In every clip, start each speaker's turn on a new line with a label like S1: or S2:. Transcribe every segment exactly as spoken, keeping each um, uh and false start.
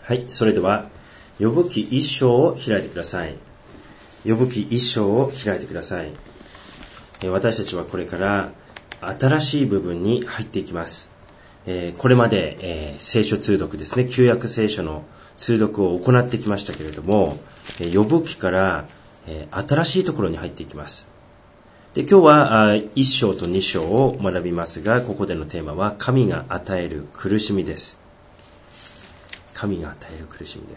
S1: はい、それでは呼ぶ記一章を開いてください。呼ぶ記一章を開いてください。私たちはこれから新しい部分に入っていきます。これまで、えー、聖書通読ですね、旧約聖書の通読を行ってきましたけれども、呼ぶ記から、えー、新しいところに入っていきます。で、今日は一章と二章を学びますが、ここでのテーマは神が与える苦しみです。神が与える苦しみです。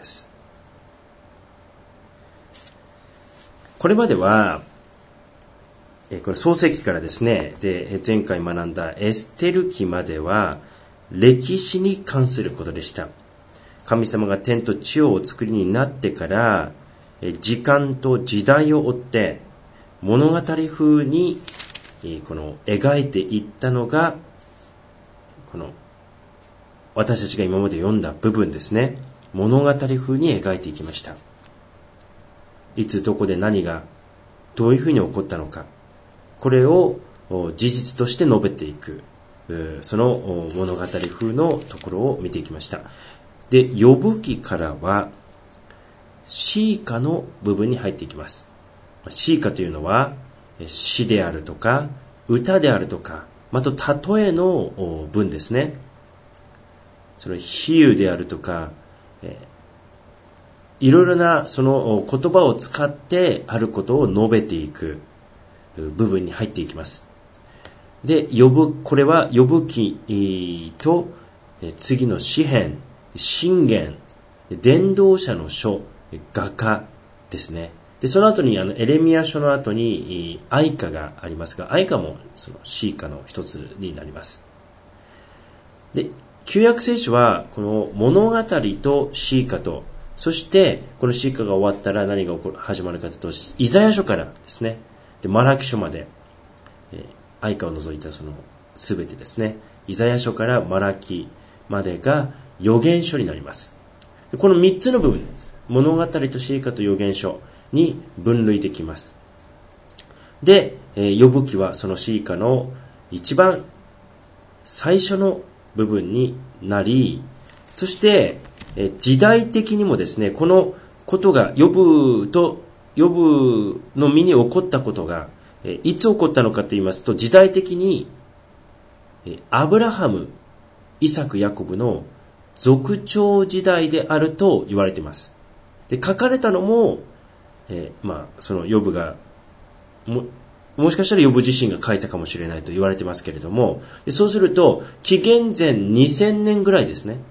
S1: これまではこれ創世記からですね、で前回学んだエステル記までは歴史に関することでした。神様が天と地をお作りになってから時間と時代を追って物語風にこの描いていったのがこの私たちが今まで読んだ部分ですね。物語風に描いていきました。いつどこで何がどういうふうに起こったのか、これを事実として述べていく、その物語風のところを見ていきました。で、呼ぶ記からは詩歌の部分に入っていきます。詩歌というのは詩であるとか歌であるとか、また例えの文ですね。その比喩であるとか、えー、いろいろなその言葉を使ってあることを述べていく部分に入っていきます。で、呼ぶ、これは呼ぶ記と、えー、次の詩編、箴言、伝道者の書、画家ですね。で、その後にあのエレミヤ書の後に哀歌がありますが、哀歌もその詩歌の一つになります。で、旧約聖書はこの物語と詩歌と、そしてこの詩歌が終わったら何が起こる始まるかというと、イザヤ書からですね、でマラキ書まで、えー、哀歌を除いたそのすべてですね、イザヤ書からマラキまでが預言書になります。でこのみっつの部分です。物語と詩歌と預言書に分類できます。で、えー、呼ぶ記はその詩歌の一番最初の部分になり、そしてえ時代的にもですね、このことが呼ぶと呼ぶの身に起こったことがえいつ起こったのかと言いますと、時代的にえアブラハム、イサク、ヤコブの族長時代であると言われています。で、書かれたのも、えー、まあその呼ぶがももしかしたら呼ぶ自身が書いたかもしれないと言われてますけれども、そうすると紀元前にせんねんぐらいですね。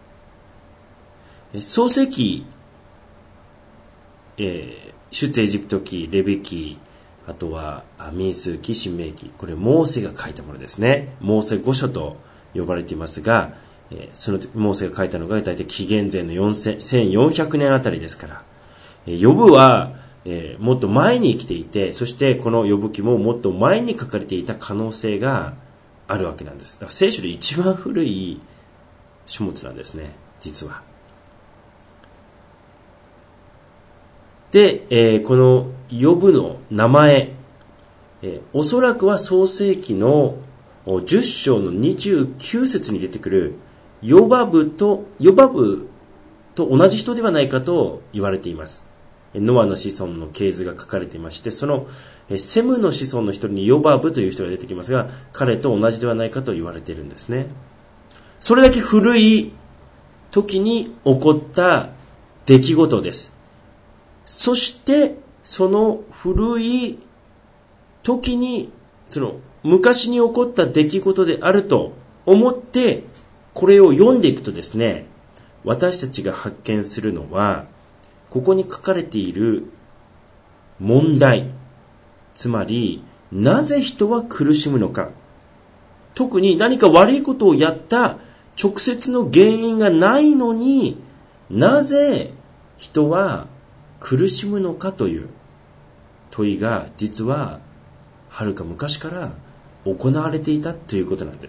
S1: 創世記、えー、出エジプト記、レビ記、あとは民数記、申命記、これモーセが書いたものですね。モーセ五書と呼ばれていますが、えー、そのモーセが書いたのが大体紀元前のせんよんひゃくねんあたりですから、えー、呼ぶはえー、もっと前に生きていて、そしてこの呼ぶ記ももっと前に書かれていた可能性があるわけなんです。だから聖書で一番古い書物なんですね、実は。で、えー、この呼ぶの名前、えー、おそらくは創世記のじゅっ章のにじゅうきゅう節に出てくるヨバブとヨバブと同じ人ではないかと言われています。ノアの子孫の系図が書かれていまして、そのセムの子孫の一人にヨバブという人が出てきますが、彼と同じではないかと言われているんですね。それだけ古い時に起こった出来事です。そしてその古い時に、その昔に起こった出来事であると思ってこれを読んでいくとですね、私たちが発見するのは、ここに書かれている問題、つまりなぜ人は苦しむのか、特に何か悪いことをやった直接の原因がないのになぜ人は苦しむのかという問いが、実ははるか昔から行われていたということなんです。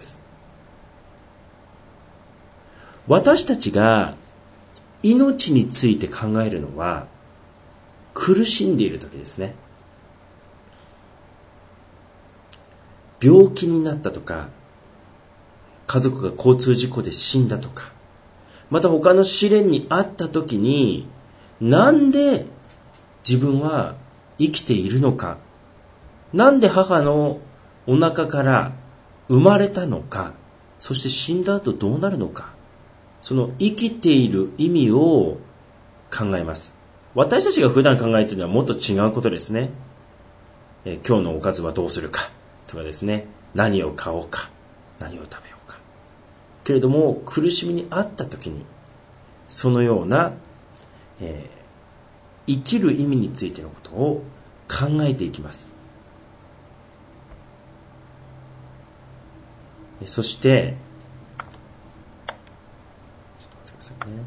S1: 私たちが命について考えるのは苦しんでいる時ですね。病気になったとか、家族が交通事故で死んだとか、 また他の試練にあった時に、なんで自分は生きているのか、なんで母のお腹から生まれたのか、そして死んだ後どうなるのか、その生きている意味を考えます。私たちが普段考えているのはもっと違うことですね。え今日のおかずはどうするかとかですね、何を買おうか、何を食べようか。けれども苦しみにあった時に、そのような、えー、生きる意味についてのことを考えていきます。そして、ちょっと待ってくださいね。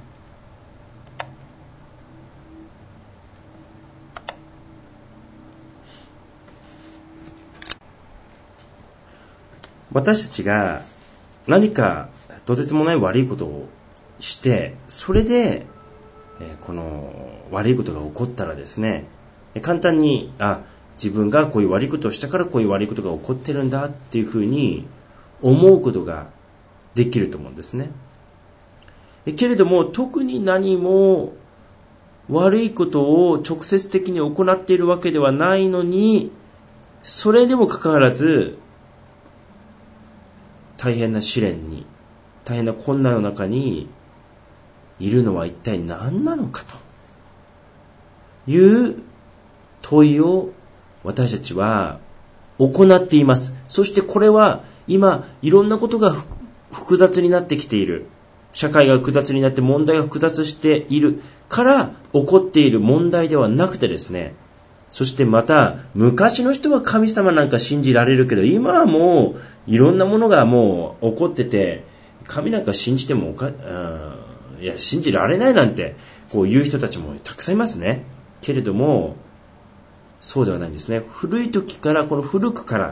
S1: 私たちが何かとてつもない悪いことをして、それでこの悪いことが起こったらですね、簡単に、あ、自分がこういう悪いことをしたからこういう悪いことが起こってるんだっていうふうに思うことができると思うんですね。けれども特に何も悪いことを直接的に行っているわけではないのに、それでもかかわらず大変な試練に、大変な困難の中にいるのは一体何なのかという問いを私たちは行っています。そしてこれは今いろんなことが複雑になってきている。社会が複雑になって問題が複雑しているから起こっている問題ではなくてですね、そしてまた昔の人は神様なんか信じられるけど、今はもういろんなものがもう起こってて、神なんか信じてもおか、うん、いや信じられないなんてこう言う人たちもたくさんいますね。けれどもそうではないんですね。古い時から、この古くから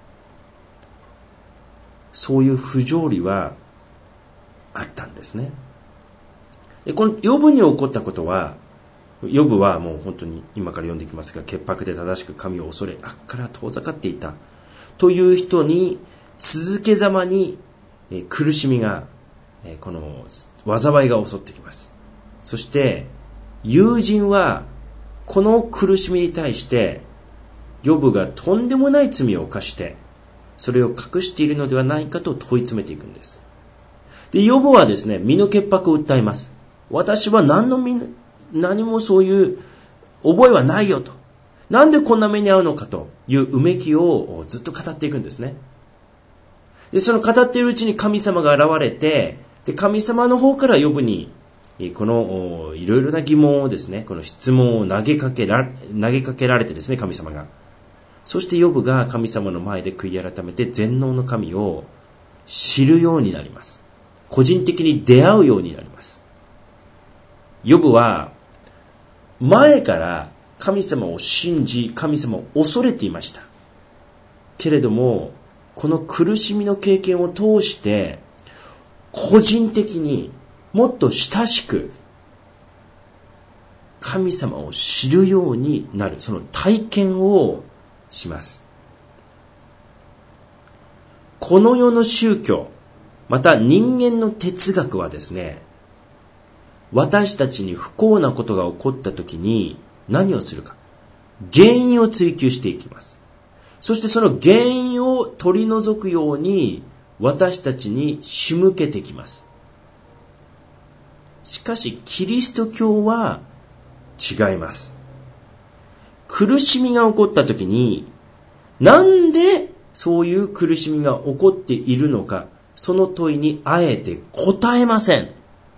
S1: そういう不条理はあったんですね。でこのヨブに起こったことは、ヨブはもう本当に今から読んでいきますが、潔白で正しく神を恐れ悪から遠ざかっていたという人に続けざまに苦しみが、この災いが襲ってきます。そして友人はこの苦しみに対してヨブがとんでもない罪を犯してそれを隠しているのではないかと問い詰めていくんです。でヨブはですね、身の潔白を訴えます。私は何の身何もそういう覚えはないよと。なんでこんな目に遭うのかといううめきをずっと語っていくんですね。でその語っているうちに神様が現れて、で神様の方からヨブにこのいろいろな疑問をですね、この質問を投げかけら投げかけられてですね、神様が、そしてヨブが神様の前で悔い改めて全能の神を知るようになります。個人的に出会うようになります。ヨブは前から神様を信じ、神様を恐れていました。けれどもこの苦しみの経験を通して個人的にもっと親しく神様を知るようになる、その体験をします。この世の宗教、また人間の哲学はですね、私たちに不幸なことが起こった時に何をするか、原因を追求していきます。そしてその原因を取り除くように私たちに仕向けてきます。しかしキリスト教は違います。苦しみが起こった時に、なんでそういう苦しみが起こっているのか、その問いにあえて答えません。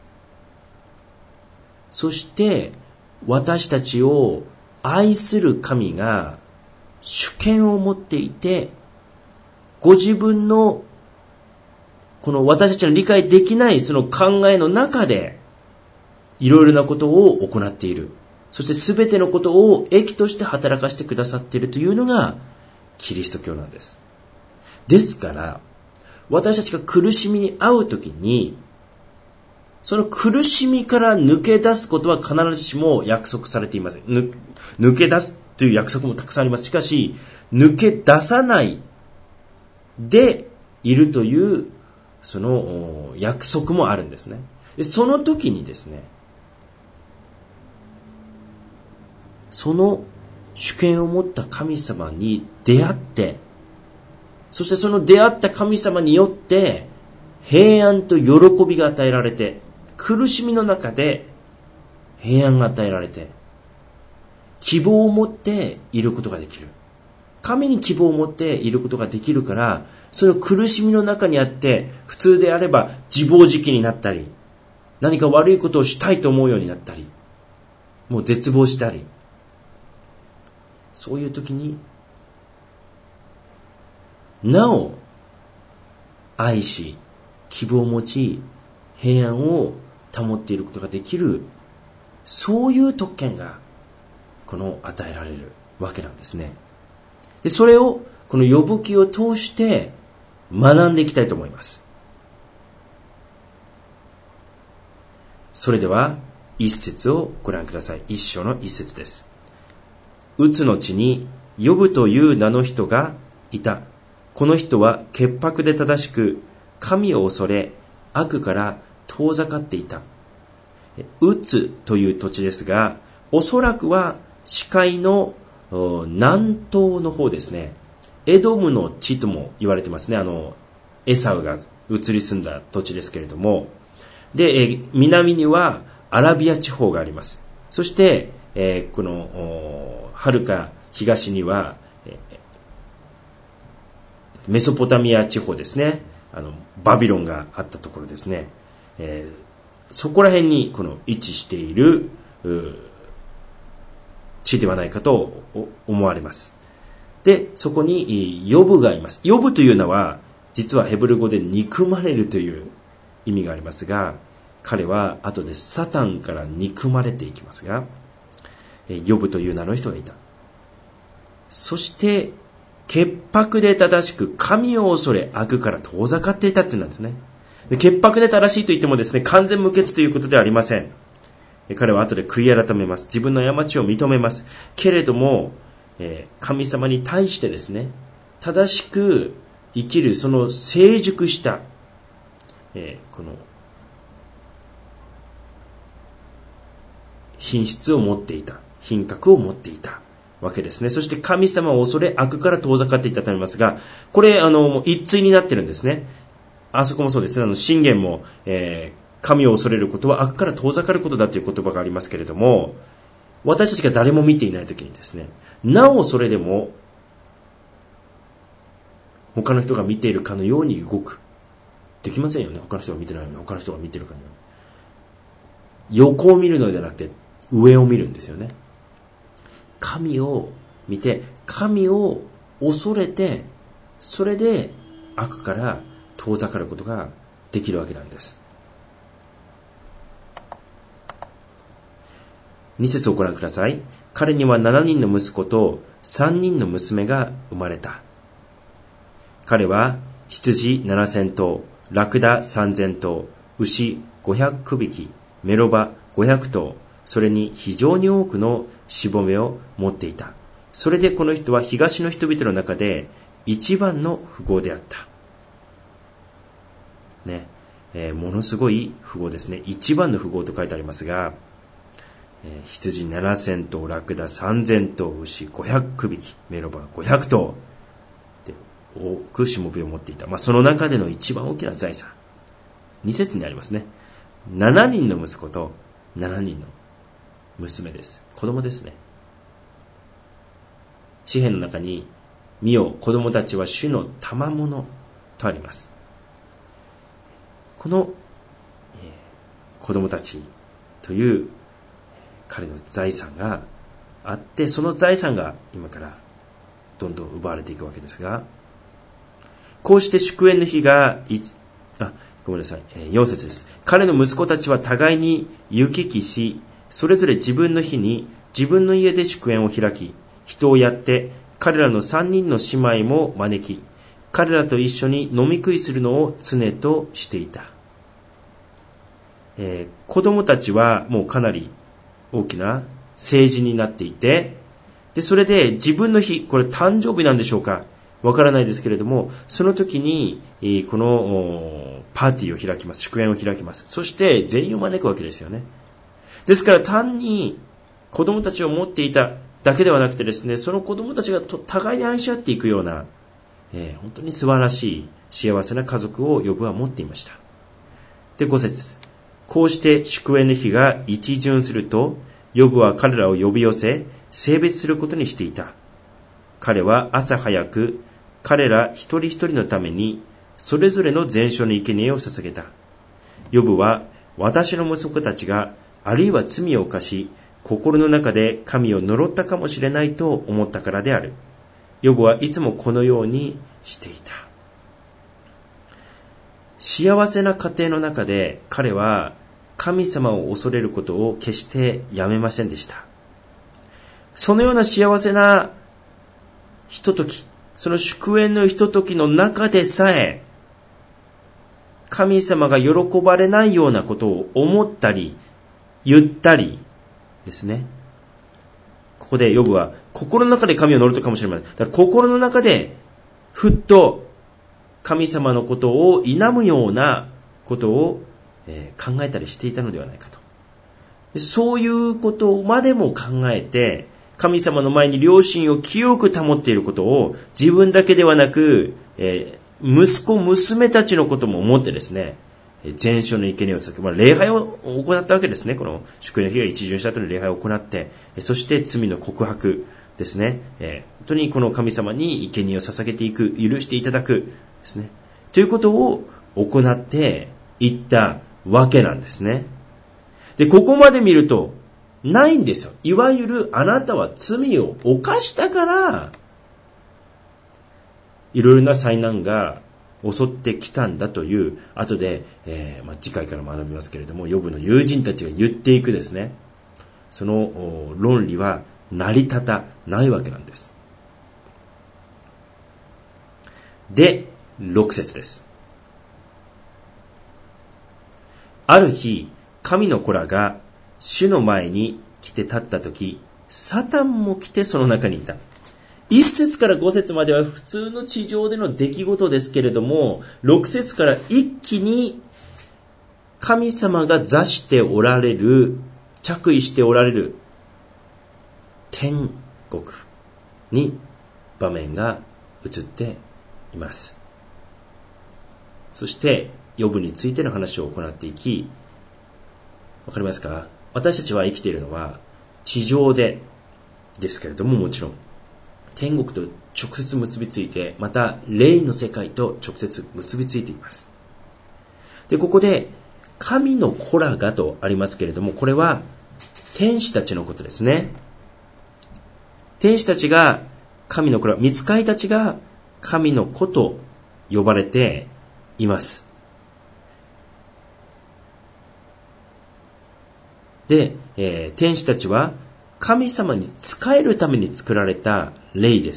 S1: そして私たちを愛する神が主権を持っていて、ご自分のこの私たちの理解できないその考えの中でいろいろなことを行っている。そしてすべてのことを益として働かせてくださっているというのがキリスト教なんです。ですから私たちが苦しみに遭うときに、その苦しみから抜け出すことは必ずしも約束されていません。抜け出すという約束もたくさんあります。しかし抜け出さないでいるというその約束もあるんですね。 その時にですね、その主権を持った神様に出会って、そしてその出会った神様によって平安と喜びが与えられて、苦しみの中で平安が与えられて、希望を持っていることができる。神に希望を持っていることができるから、その苦しみの中にあって、普通であれば自暴自棄になったり、何か悪いことをしたいと思うようになったり、もう絶望したり、そういう時に、なお愛し、希望を持ち、平安を保っていることができる、そういう特権が、この与えられるわけなんですね。で、それを、この呼ぶ記を通して学んでいきたいと思います。それでは、一節をご覧ください。一章の一節です。うつの地に、ヨブという名の人がいた。この人は潔白で正しく、神を恐れ、悪から遠ざかっていた。うつという土地ですが、おそらくは視界の南東の方ですね。エドムの地とも言われてますね。あの、エサウが移り住んだ土地ですけれども。で、南にはアラビア地方があります。そして、えー、この、はるか東には、メソポタミア地方ですね。あの、バビロンがあったところですね。えー、そこら辺にこの位置している地ではないかと思われます。で、そこにヨブがいます。ヨブというのは、実はヘブル語で憎まれるという意味がありますが、彼は後でサタンから憎まれていきますが、ヨブという名の人がいた。そして、潔白で正しく神を恐れ悪から遠ざかっていたってなんですね。で、潔白で正しいと言ってもですね、完全無欠ということではありません。彼は後で悔い改めます。自分の過ちを認めます。けれども、えー、神様に対してですね、正しく生きるその成熟した、えー、この品質を持っていた、品格を持っていたわけですね。そして神様を恐れ悪から遠ざかっていったとありますが、これあの一対になってるんですね。あそこもそうですね。あの箴言も、えー、神を恐れることは悪から遠ざかることだという言葉がありますけれども、私たちが誰も見ていないときにですね、なおそれでも他の人が見ているかのように動く。できませんよね。他の人が見てないのに他の人が見てるかのように。横を見るのではなくて上を見るんですよね。神を見て、神を恐れて、それで悪から遠ざかることができるわけなんです。に節をご覧ください。彼にはななにんの息子とさんにんの娘が生まれた。彼は羊ななせんとう、ラクダさんぜんとう、牛ごひゃくびき、メロバごひゃくとう、それに非常に多くのしぼめを持っていた。それでこの人は東の人々の中で一番の富豪であった。ね、えー、ものすごい富豪ですね。一番の富豪と書いてありますが、えー、羊ななせんとう、ラクダさんぜんとう、牛ごひゃくびき、メロバごひゃくとうで多くしもべを持っていた。まあ、その中での一番大きな財産。に節にありますね。ななにんの息子とななにんの娘です。子供ですね。詩篇の中に、見よ、子供たちは主の賜物とあります。この、えー、子供たちという彼の財産があって、その財産が今からどんどん奪われていくわけですが、こうして祝宴の日がいあごめんなさい、えー、よん節です。彼の息子たちは互いに行き来し、それぞれ自分の日に自分の家で祝宴を開き、人をやって彼らの三人の姉妹も招き、彼らと一緒に飲み食いするのを常としていた。えー、子供たちはもうかなり大きな成人になっていて、でそれで自分の日、これ誕生日なんでしょうか、 わからないですけれども、その時に、このパーティーを開きます。祝宴を開きます。そして全員を招くわけですよね。ですから単に子供たちを持っていただけではなくてですね、その子供たちが互いに愛し合っていくような、えー、本当に素晴らしい幸せな家族をヨブは持っていました。で、ご節。こうして祝宴の日が一巡すると、ヨブは彼らを呼び寄せ、聖別することにしていた。彼は朝早く、彼ら一人一人のために、それぞれの全焼の生贄を捧げた。ヨブは、私の息子たちが、あるいは罪を犯し、心の中で神を呪ったかもしれないと思ったからである。ヨブはいつもこのようにしていた。幸せな家庭の中で彼は神様を恐れることを決してやめませんでした。そのような幸せなひととき、その祝宴のひとときの中でさえ、神様が喜ばれないようなことを思ったり、言ったりですね。ここでヨブは心の中で神を呪ったかもしれません。だから心の中でふっと神様のことを否むようなことを、えー、考えたりしていたのではないかと。そういうことまでも考えて、神様の前に良心を清く保っていることを自分だけではなく、えー、息子、娘たちのことも思ってですね、全焼の生贄を捧げ、まあ、礼拝を行ったわけですね。この祝宴の日が一巡した後に礼拝を行って、そして罪の告白ですね。えー、本当にこの神様に生贄を捧げていく、許していただくですね。ということを行っていったわけなんですね。で、ここまで見るとないんですよ。いわゆるあなたは罪を犯したから、いろいろな災難が襲ってきたんだという、後で、えーまあ、次回から学びますけれども、ヨブの友人たちが言っていくですね、その論理は成り立たないわけなんです。で、ろく節です。ある日、神の子らが主の前に来て立ったとき、サタンも来てその中にいた。いっ節からご節までは普通の地上での出来事ですけれども、ろく節から一気に神様が座しておられる、着衣しておられる天国に場面が映っています。そしてヨブについての話を行っていき、わかりますか？私たちは生きているのは地上でですけれども、もちろん天国と直接結びついて、また霊の世界と直接結びついています。で、ここで神の子らがとありますけれども、これは天使たちのことですね。天使たちが神の子ら、御使いたちが神の子と呼ばれています。で、えー、天使たちは神様に仕えるために作られた霊です。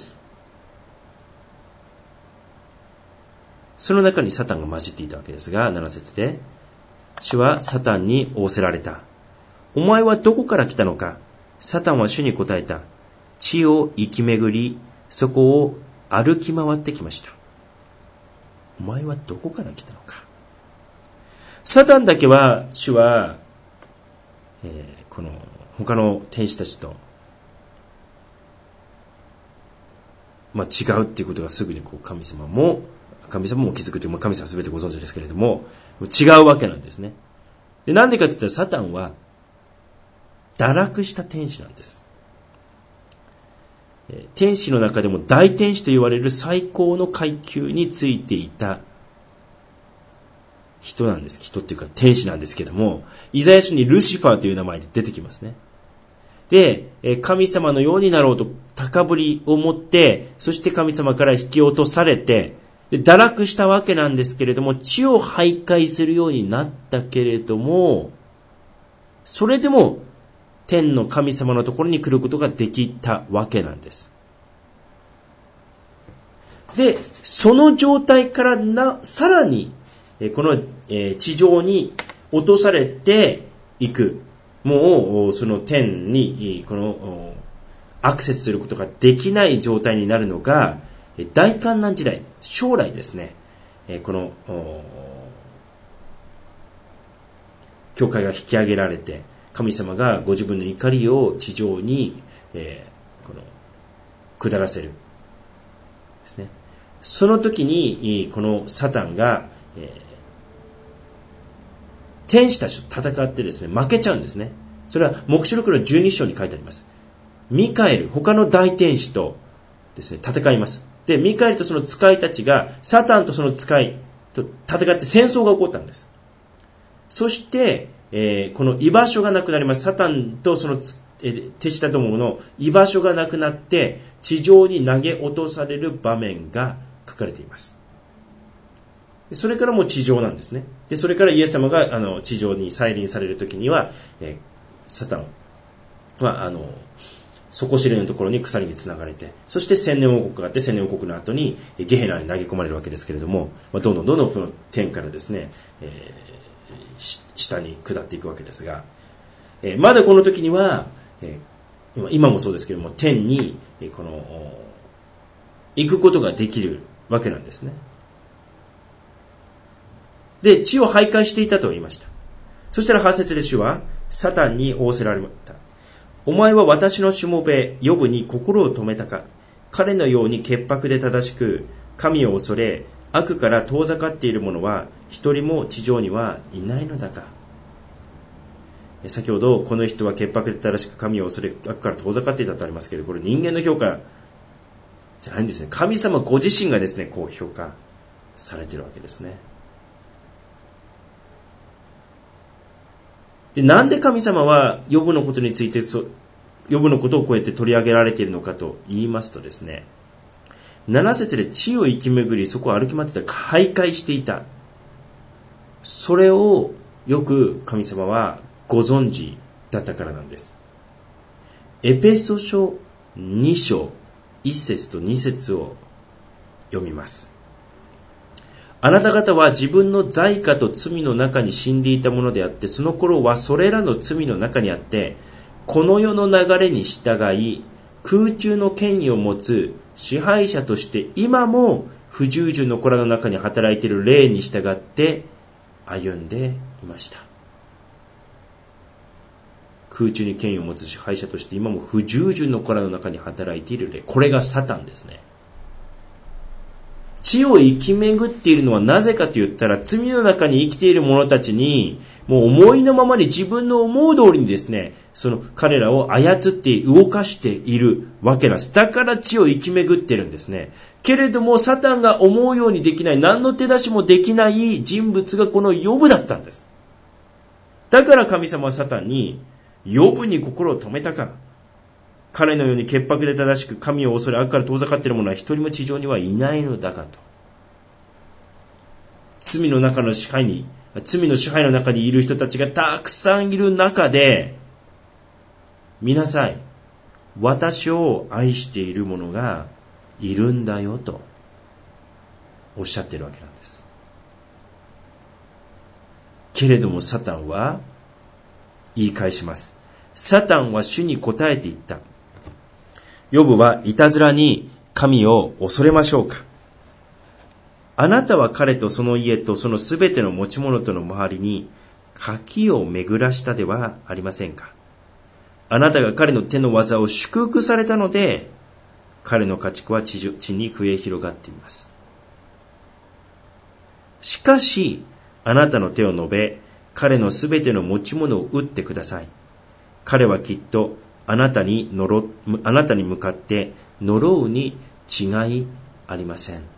S1: その中にサタンが混じっていたわけですが、なな節で、主はサタンに仰せられた。お前はどこから来たのか。サタンは主に答えた。地を行き巡り、そこを歩き回ってきました。お前はどこから来たのか。サタンだけは、主は、えー、この他の天使たちと、まあ、違うっていうことがすぐにこう神様も神様も気づくという、神様は全てご存知ですけれども、違うわけなんですね。で、なんでかといったらサタンは堕落した天使なんです。天使の中でも大天使と言われる最高の階級についていた人なんです。人っていうか天使なんですけども、イザヤ書にルシファーという名前で出てきますね。で、神様のようになろうと高ぶりを持って、そして神様から引き落とされて、で堕落したわけなんですけれども、地を徘徊するようになったけれども、それでも天の神様のところに来ることができたわけなんです。で、その状態からな、さらに、この地上に落とされていく。もう、その天に、この、アクセスすることができない状態になるのが、 大観難時代、将来ですね、この教会が引き上げられて、神様がご自分の怒りを地上に、えー、この下らせるですね。その時にこのサタンが、えー、天使たちと戦ってですね、負けちゃうんですね。それは黙示録のじゅうに章に書いてあります。ミカエル、他の大天使とですね、戦います。で、ミカエルとその使いたちがサタンとその使いと戦って戦争が起こったんです。そして、えー、この居場所がなくなります。サタンとその手下どもの居場所がなくなって地上に投げ落とされる場面が書かれています。それからもう地上なんですね。で、それからイエス様があの地上に再臨されるときには、えー、サタンはあの底知れぬところに鎖につながれて、そして千年王国があって、千年王国の後にゲヘナに投げ込まれるわけですけれども、まあ、どんどんどんどんこの天からですね、えー下に下っていくわけですが、えー、まだこの時には、えー、今もそうですけれども、天に、えー、この行くことができるわけなんですね。で、地を徘徊していたと言いました。そしたらはち節で主はサタンに仰せられた。お前は私のしもべヨブに心を止めたか。彼のように潔白で正しく神を恐れ悪から遠ざかっている者は一人も地上にはいないのだか。先ほどこの人は潔白で正しく神を恐れ悪から遠ざかっていたとありますけれど、これ人間の評価じゃないんですね。神様ご自身がですね、こう評価されているわけですね。で、なんで神様はヨブのことについてそヨブのことをこうやって取り上げられているのかと言いますとですね、なな節で地を行き巡り、そこを歩き回ってた、徘徊していた。それをよく神様はご存知だったからなんです。エペソ書に章いち節とに節を読みます。あなた方は自分の罪過と罪の中に死んでいたものであって、その頃はそれらの罪の中にあって、この世の流れに従い、空中の権威を持つ支配者として今も不従順の子らの中に働いている霊に従って歩んでいました。空中に権威を持つ支配者として今も不従順の子らの中に働いている霊、これがサタンですね。地を生き巡っているのはなぜかと言ったら、罪の中に生きている者たちにもう思いのままに自分の思う通りにですね、その彼らを操って動かしているわけなんです。だから地を生き巡っているんですね。けれどもサタンが思うようにできない、何の手出しもできない人物がこのヨブだったんです。だから神様はサタンに、ヨブに心を止めたか。彼のように潔白で正しく神を恐れ悪から遠ざかっている者は一人も地上にはいないのだがと。罪の中の支配に、罪の支配の中にいる人たちがたくさんいる中で、見なさい。私を愛している者がいるんだよとおっしゃっているわけなんです。けれどもサタンは言い返します。サタンは主に答えて言った。ヨブはいたずらに神を恐れましょうか。あなたは彼とその家とそのすべての持ち物との周りに垣を巡らしたではありませんか。あなたが彼の手の技を祝福されたので、彼の家畜は地に増え広がっています。しかし、あなたの手を伸べ、彼のすべての持ち物を打ってください。彼はきっとあなたに呪、あなたに向かって呪うに違いありません。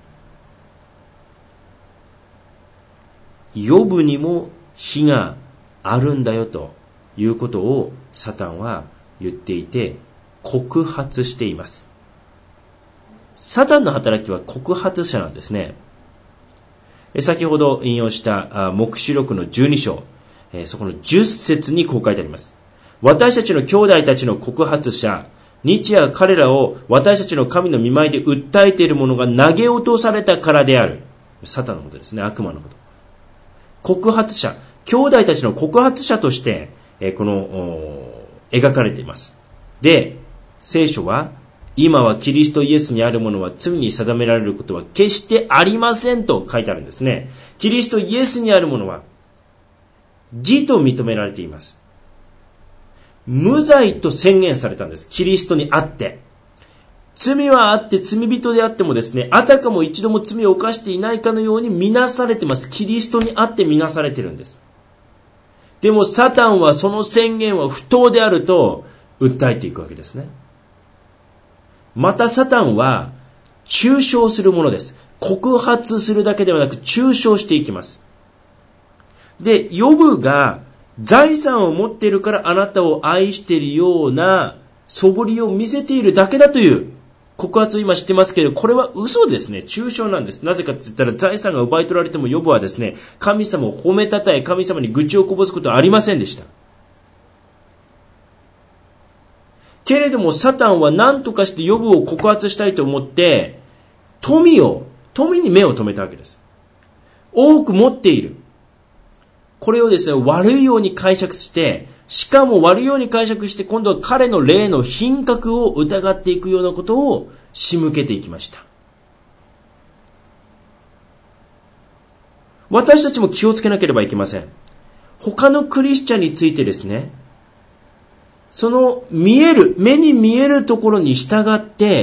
S1: ヨブにも非があるんだよということをサタンは言っていて告発しています。サタンの働きは告発者なんですね。先ほど引用した黙示録のじゅうに章、そこのじゅっ節にこう書いてあります。私たちの兄弟たちの告発者、日夜彼らを私たちの神の御前で訴えている者が投げ落とされたからである。サタンのことですね、悪魔のこと。告発者、兄弟たちの告発者として、この描かれています。で、聖書は今はキリストイエスにあるものは罪に定められることは決してありませんと書いてあるんですね。キリストイエスにあるものは義と認められています。無罪と宣言されたんです。キリストにあって。罪はあって罪人であってもですね、あたかも一度も罪を犯していないかのように見なされてます。キリストにあって見なされてるんです。でもサタンはその宣言は不当であると訴えていくわけですね。またサタンは中傷するものです。告発するだけではなく中傷していきます。で、ヨブが財産を持っているからあなたを愛しているような素振りを見せているだけだという告発を今知ってますけど、これは嘘ですね。中傷なんです。なぜかと言ったら財産が奪い取られてもヨブはですね、神様を褒めたたえ、神様に愚痴をこぼすことはありませんでした。けれどもサタンは何とかしてヨブを告発したいと思って富を富に目を留めたわけです。多く持っている、これをですね悪いように解釈して、しかも悪いように解釈して今度は彼の霊の品格を疑っていくようなことを仕向けていきました。私たちも気をつけなければいけません。他のクリスチャンについてですね、その見える、目に見えるところに従って、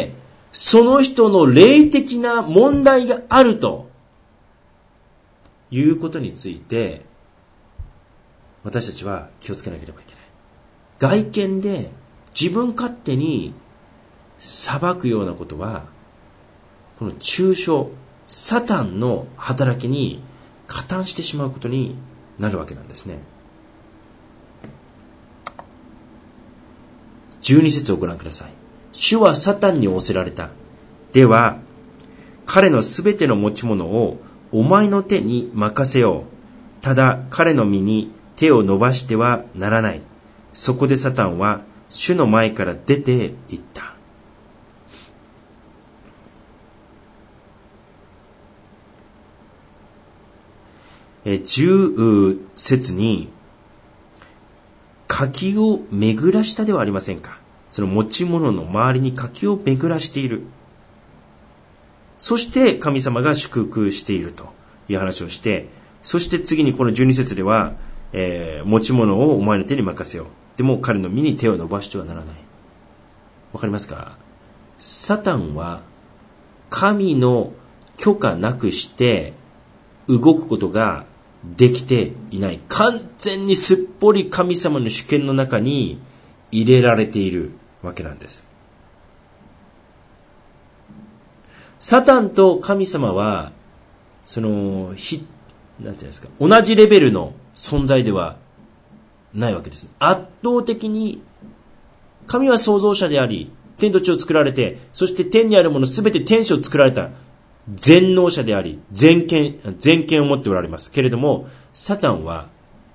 S1: その人の霊的な問題があるということについて、私たちは気をつけなければいけない。外見で自分勝手に裁くようなことは、この中傷、サタンの働きに加担してしまうことになるわけなんですね。じゅうに節をご覧ください。主はサタンに仰せられた。では、彼のすべての持ち物をお前の手に任せよう。ただ彼の身に手を伸ばしてはならない。そこでサタンは主の前から出て行った。え、十節に、柿を巡らしたではありませんか。その持ち物の周りに柿を巡らしている。そして神様が祝福しているという話をして、そして次にこのじゅうに節では、えー、持ち物をお前の手に任せよう。でも彼の身に手を伸ばしてはならない。わかりますか？サタンは神の許可なくして動くことができていない。完全にすっぽり神様の主権の中に入れられているわけなんです。サタンと神様はそのひなんていうんですか、同じレベルの存在ではないわけです。圧倒的に神は創造者であり、天と地を作られて、そして天にあるものすべて天使を作られた全能者であり、全権、全権を持っておられます。けれども、サタンは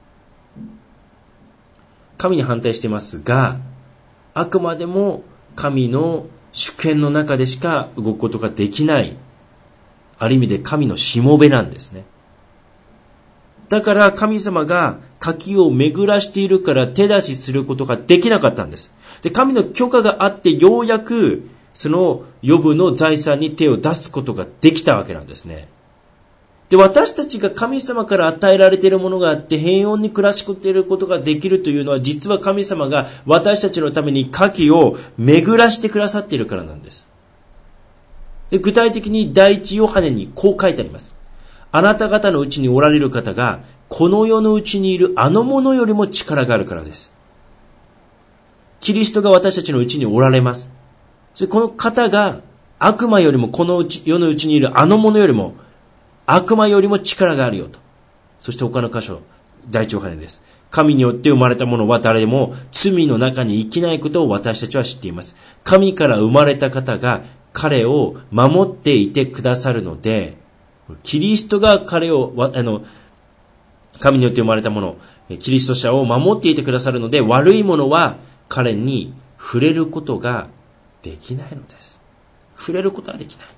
S1: 神に反対していますが、あくまでも神の主権の中でしか動くことができない、ある意味で神のしもべなんですね。だから神様が柿を巡らしているから手出しすることができなかったんです。で、神の許可があってようやくそのヨブの財産に手を出すことができたわけなんですね。で、私たちが神様から与えられているものがあって平穏に暮らしていることができるというのは、実は神様が私たちのために柿を巡らしてくださっているからなんです。で、具体的に第一ヨハネにこう書いてあります。あなた方のうちにおられる方がこの世のうちにいるあのものよりも力があるからです。キリストが私たちのうちにおられます。そしてこの方が悪魔よりもこのうち世のうちにいるあのものよりも悪魔よりも力があるよと。そして他の箇所、第一ヨハネです。神によって生まれたものは誰でも罪の中に生きないことを私たちは知っています。神から生まれた方が彼を守っていてくださるので、キリストが彼を、あの、神によって生まれたもの、キリスト者を守っていてくださるので、悪いものは彼に触れることができないのです。触れることはできない。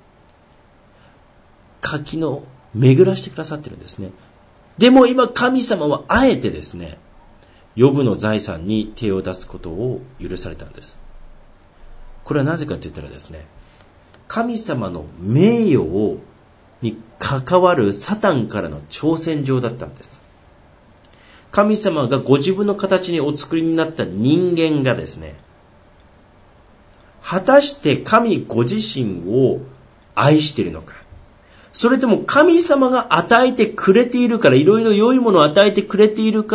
S1: 柿の巡らしてくださってるんですね。でも今神様はあえてですね、ヨブの財産に手を出すことを許されたんです。 これはなぜかと言ったらですね、神様の名誉をに関わるサタンからの挑戦状だったんです。神様がご自分の形にお作りになった人間がですね、果たして神ご自身を愛しているのか、それとも神様が与えてくれているから、いろいろ良いものを与えてくれているから、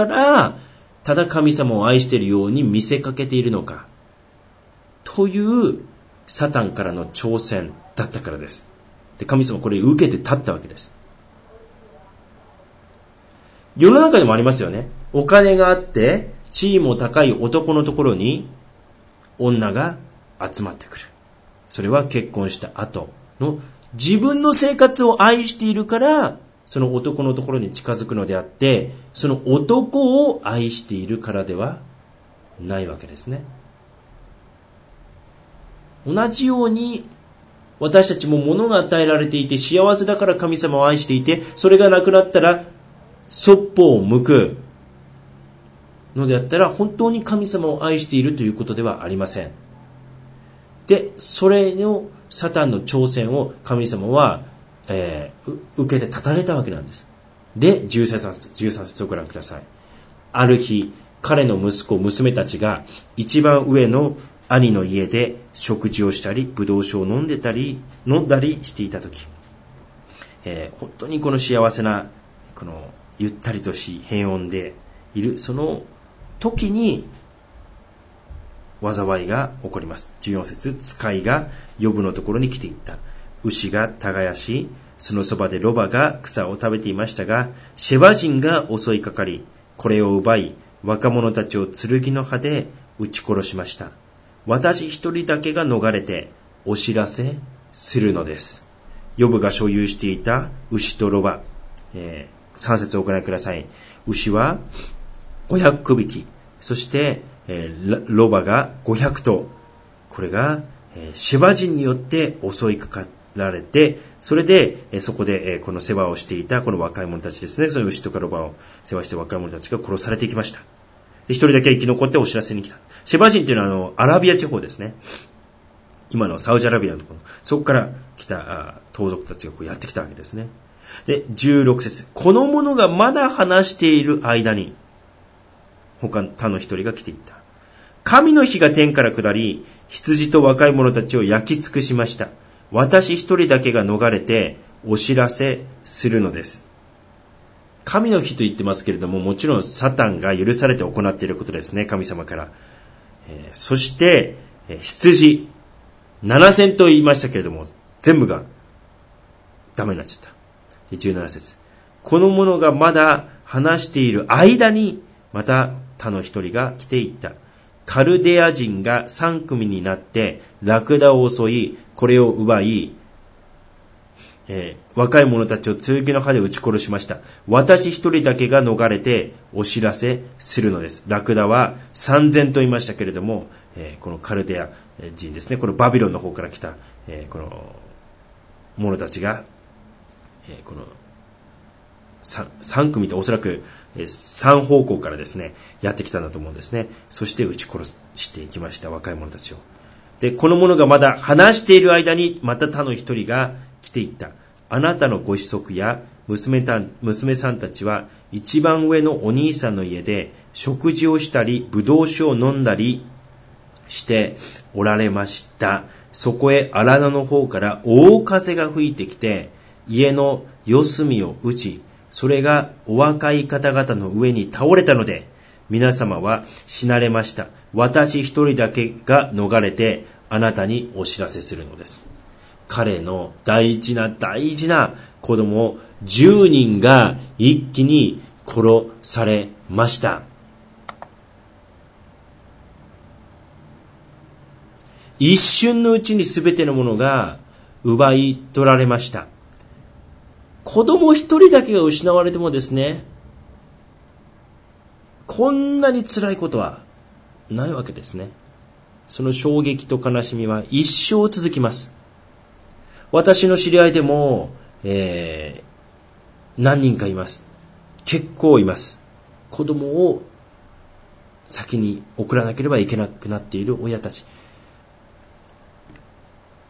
S1: ただ神様を愛しているように見せかけているのか、というサタンからの挑戦だったからです。で、神様はこれを受けて立ったわけです。世の中でもありますよね。お金があって地位も高い男のところに女が集まってくる。それは結婚した後の自分の生活を愛しているからその男のところに近づくのであって、その男を愛しているからではないわけですね。同じように私たちも物が与えられていて幸せだから神様を愛していて、それがなくなったらそっぽを向くのであったら、本当に神様を愛しているということではありません。で、それのサタンの挑戦を神様は、えー、受けて立たれたわけなんです。で、じゅうさん節をご覧ください。ある日、彼の息子娘たちが一番上の兄の家で食事をしたり、ブドウ酒を飲んでたり飲んだりしていたとき、えー、本当にこの幸せなこのゆったりとし平穏でいるその時に災いが起こります。じゅうよん節、使いがヨブのところに来ていった。牛が耕し、そのそばでロバが草を食べていましたが、シェバ人が襲いかかり、これを奪い、若者たちを剣の刃で撃ち殺しました。私一人だけが逃れてお知らせするのです。ヨブが所有していた牛とロバ、えー、さん節をご覧ください。牛はごひゃくびき、そして、えー、ロバがごひゃくとう。これが、えー、シェバ人によって襲いかかられて、それで、えー、そこで、えー、この世話をしていたこの若い者たちですね、その牛とかロバを世話している若い者たちが殺されていきました。で、一人だけ生き残ってお知らせに来た。シェバ人というのはあのアラビア地方ですね。今のサウジアラビアのところ、そこから来た盗賊たちがこうやってきたわけですね。で、じゅうろく節、この者がまだ話している間に他他の一人が来ていった。神の火が天から下り、羊と若い者たちを焼き尽くしました。私一人だけが逃れてお知らせするのです。神の火と言ってますけれども、もちろんサタンが許されて行っていることですね、神様から。えー、そして、えー、羊ななせんとう言いましたけれども、全部がダメになっちゃった。じゅうなな節、この者がまだ話している間にまた他の一人が来ていった。カルデア人が三組になってラクダを襲い、これを奪い、えー、若い者たちを剣の刃で撃ち殺しました。私一人だけが逃れてお知らせするのです。ラクダは三千と言いましたけれども、えー、このカルデア人ですね、このバビロンの方から来た、えー、この者たちが、えー、この 3, 3組とおそらくさん方向からですねやってきたんだと思うんですね。そして撃ち殺していきました、若い者たちを。で、この者がまだ話している間にまた他の一人が来ていった。あなたのご子息や 娘, た娘さんたちは一番上のお兄さんの家で食事をしたりブドウ酒を飲んだりしておられました。そこへ荒野の方から大風が吹いてきて家の四隅を打ち、それがお若い方々の上に倒れたので、皆様は死なれました。私一人だけが逃れてあなたにお知らせするのです。彼の大事な大事な子供じゅうにんが一気に殺されました。一瞬のうちに全てのものが奪い取られました。子供一人だけが失われてもですね、こんなに辛いことはないわけですね。その衝撃と悲しみは一生続きます。私の知り合いでも、えー、何人かいます。結構います。子供を先に送らなければいけなくなっている親たち。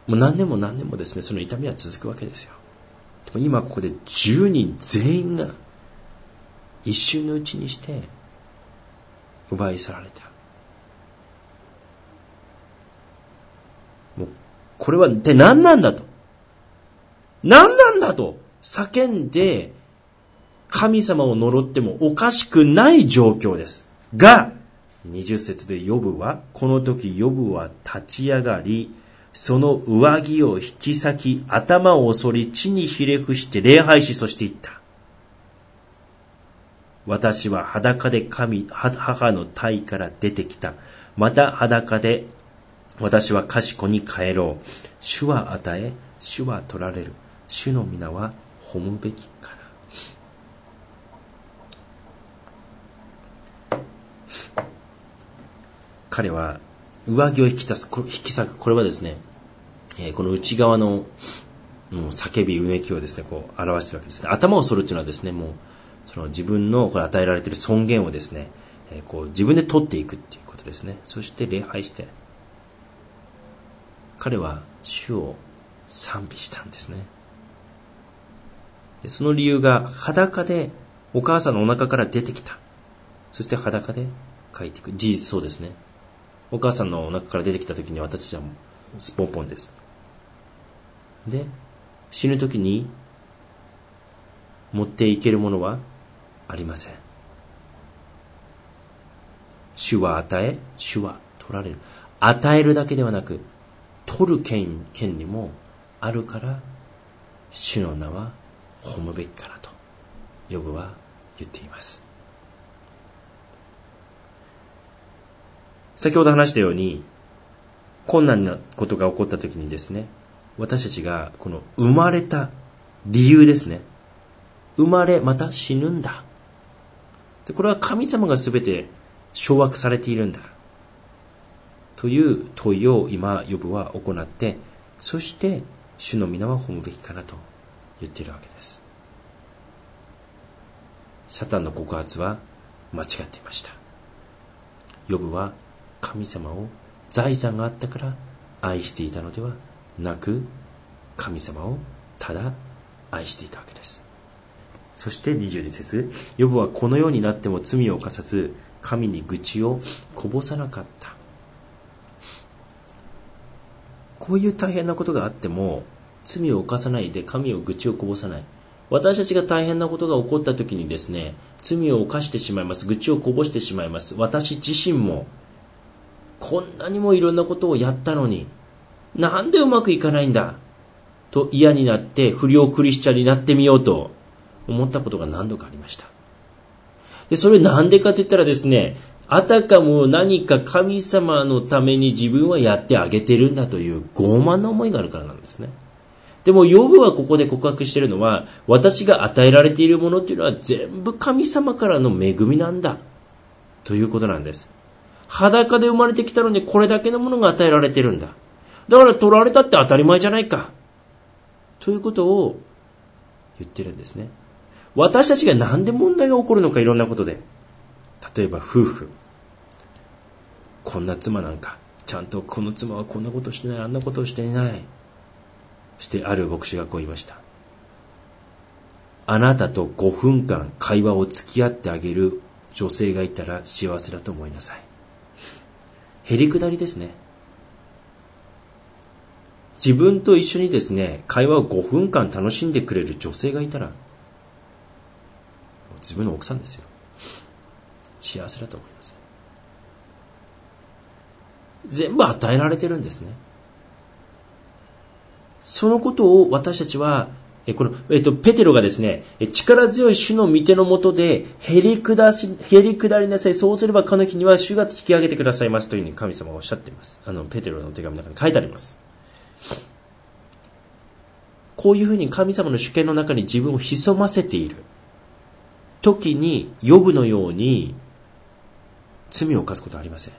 S1: もう何年も何年もですね、その痛みは続くわけですよ。でも今ここでじゅうにん全員が一瞬のうちにして奪い去られた。もうこれは一体何なんだと、何なんだと叫んで神様を呪ってもおかしくない状況です。が、にじゅっ節でヨブは、この時ヨブは立ち上がり、その上着を引き裂き、頭を反り、地にひれ伏して礼拝し、そして言った。私は裸で神、母の体から出てきた。また裸で、私は賢に帰ろう。主は与え、主は取られる。主の皆は褒むべきから。彼は上着を引き出す、引き裂く。これはですね、えー、この内側の、もう叫び、うめきをですね、こう表しているわけですね。頭を反るというのはですね、もうその自分のこれ与えられている尊厳をですね、えー、こう自分で取っていくっていうことですね。そして礼拝して、彼は主を賛美したんですね。でその理由が裸でお母さんのお腹から出てきた。そして裸で帰っていく。事実そうですね。お母さんのお腹から出てきた時に私たちはスポンポンです。で、死ぬ時に持っていけるものはありません。主は与え、主は取られる。与えるだけではなく、取る権、権利もあるから、主の名は褒むべきからと、ヨブは言っています。先ほど話したように、困難なことが起こった時にですね、私たちがこの生まれた理由ですね。生まれまた死ぬんだ。でこれは神様がすべて掌握されているんだ。という問いを今ヨブは行って、そして主の皆は褒むべきからと言っているわけです。サタンの告発は間違っていました。ヨブは神様を財産があったから愛していたのではなく、神様をただ愛していたわけです。そしてにじゅうに節、ヨブはこのようになっても罪を犯さず、神に愚痴をこぼさなかった。こういう大変なことがあっても罪を犯さないで神を愚痴をこぼさない。私たちが大変なことが起こった時にですね、罪を犯してしまいます。愚痴をこぼしてしまいます。私自身もこんなにもいろんなことをやったのに、なんでうまくいかないんだと嫌になって不良クリスチャンになってみようと思ったことが何度かありました。で、それなんでかって言ったらですね、あたかも何か神様のために自分はやってあげてるんだという傲慢な思いがあるからなんですね。でもヨブはここで告白しているのは、私が与えられているものっていうのは全部神様からの恵みなんだということなんです。裸で生まれてきたのにこれだけのものが与えられてるんだ。だから取られたって当たり前じゃないかということを言ってるんですね。私たちがなんで問題が起こるのか、いろんなことで。例えば夫婦、こんな妻なんか、ちゃんとこの妻はこんなことしてない、あんなことをしていない。そしてある牧師がこう言いました。あなたとごふんかん会話を付き合ってあげる女性がいたら幸せだと思いなさい。へりくだりですね。自分と一緒にですね、会話をごふんかん楽しんでくれる女性がいたら、自分の奥さんですよ。幸せだと思います。全部与えられてるんですね。そのことを私たちは、えこのえっと、ペテロがですね、力強い主の御手の下でへり下し、へり下りなさい。そうすればかの日には主が引き上げてくださいますというふうに神様がおっしゃっています。あの、ペテロの手紙の中に書いてあります。こういうふうに神様の主権の中に自分を潜ませている時に、ヨブのように罪を犯すことはありません。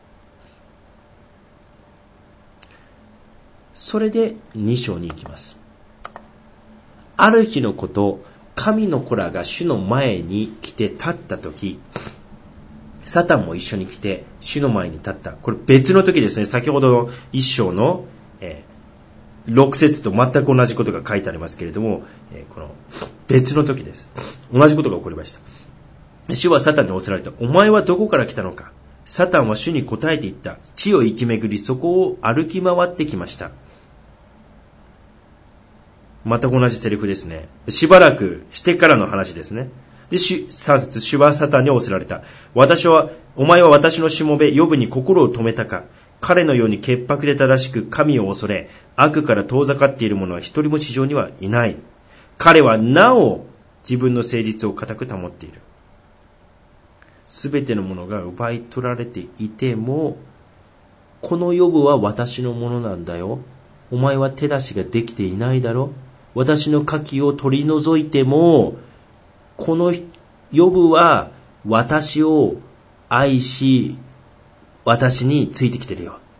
S1: それでに章に行きます。ある日のこと、神の子らが主の前に来て立った時、サタンも一緒に来て主の前に立った。これ別の時ですね。先ほどの一章の、えろく節と全く同じことが書いてありますけれども、えー、この別の時です。同じことが起こりました。主はサタンに仰せられた。お前はどこから来たのか。サタンは主に答えて言った。地を生き巡り、そこを歩き回ってきました。また同じセリフですね。しばらくしてからの話ですね。で、さん節、主はサタンに仰せられた。私は、お前は私のしもべ、ヨブに心を止めたか。彼のように潔白で正しく神を恐れ、悪から遠ざかっている者は一人も地上にはいない。彼はなお自分の誠実を固く保っている。すべてのものが奪い取られていても、このヨブは私のものなんだよ。お前は手出しができていないだろ。私の火器を取り除いても、このヨブは私を愛し、私についてきてるよ。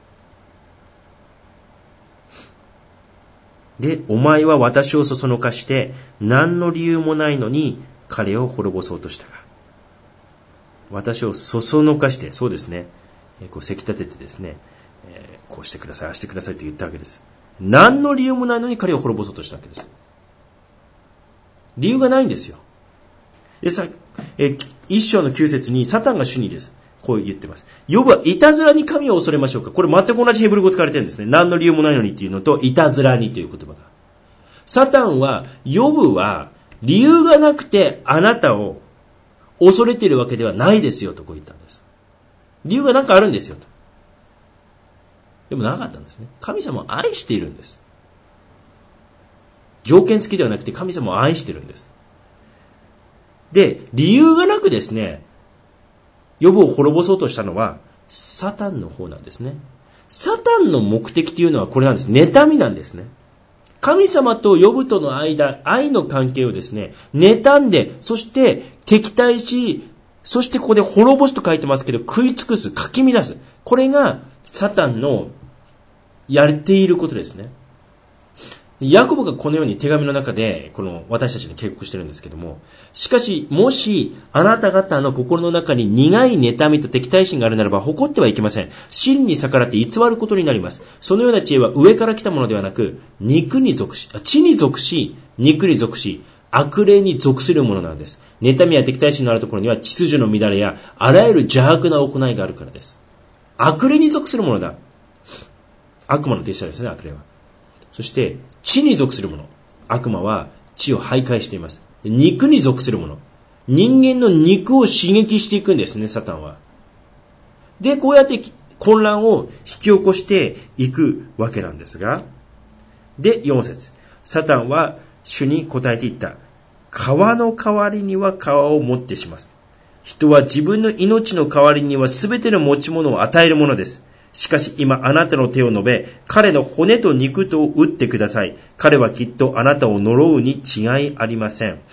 S1: で、お前は私をそそのかして、何の理由もないのに彼を滅ぼそうとしたか。私をそそのかして、そうですね、こうせき立ててですね、えー、こうしてください、ああしてくださいと言ったわけです。何の理由もないのに彼を滅ぼそうとしたわけです。理由がないんですよ。でさ、えー、一章の九節にサタンが主にです。こう言ってます。ヨブはいたずらに神を恐れましょうか。これ全く同じヘブル語使われてるんですね。何の理由もないのにっていうのと、いたずらにという言葉が。サタンは、ヨブは理由がなくてあなたを恐れているわけではないですよとこう言ったんです。理由がなんかあるんですよと。でもなかったんですね。神様を愛しているんです。条件付きではなくて神様を愛しているんです。で、理由がなくですね、ヨブを滅ぼそうとしたのはサタンの方なんですね。サタンの目的というのはこれなんです。妬みなんですね。神様とヨブとの間、愛の関係をですね、妬んで、そして敵対し、そしてここで滅ぼすと書いてますけど、食い尽くす、かき乱す。これがサタンのやっていることですね。ヤコブがこのように手紙の中でこの私たちに警告してるんですけども、しかしもしあなた方の心の中に苦い妬みと敵対心があるならば誇ってはいけません。真に逆らって偽ることになります。そのような知恵は上から来たものではなく、肉に属し、地に属し、肉に属し、悪霊に属するものなんです。妬みや敵対心のあるところには秩序の乱れやあらゆる邪悪な行いがあるからです。悪霊に属するものだ。悪魔の手下ですね、悪霊は。そして地に属するもの。悪魔は地を徘徊しています。肉に属するもの。人間の肉を刺激していくんですね、サタンは。で、こうやって混乱を引き起こしていくわけなんですが、で、よん節。サタンは主に答えていった。皮の代わりには皮をもってします。人は自分の命の代わりにはすべての持ち物を与えるものです。しかし今あなたの手を伸べ、彼の骨と肉とを打ってください。彼はきっとあなたを呪うに違いありません。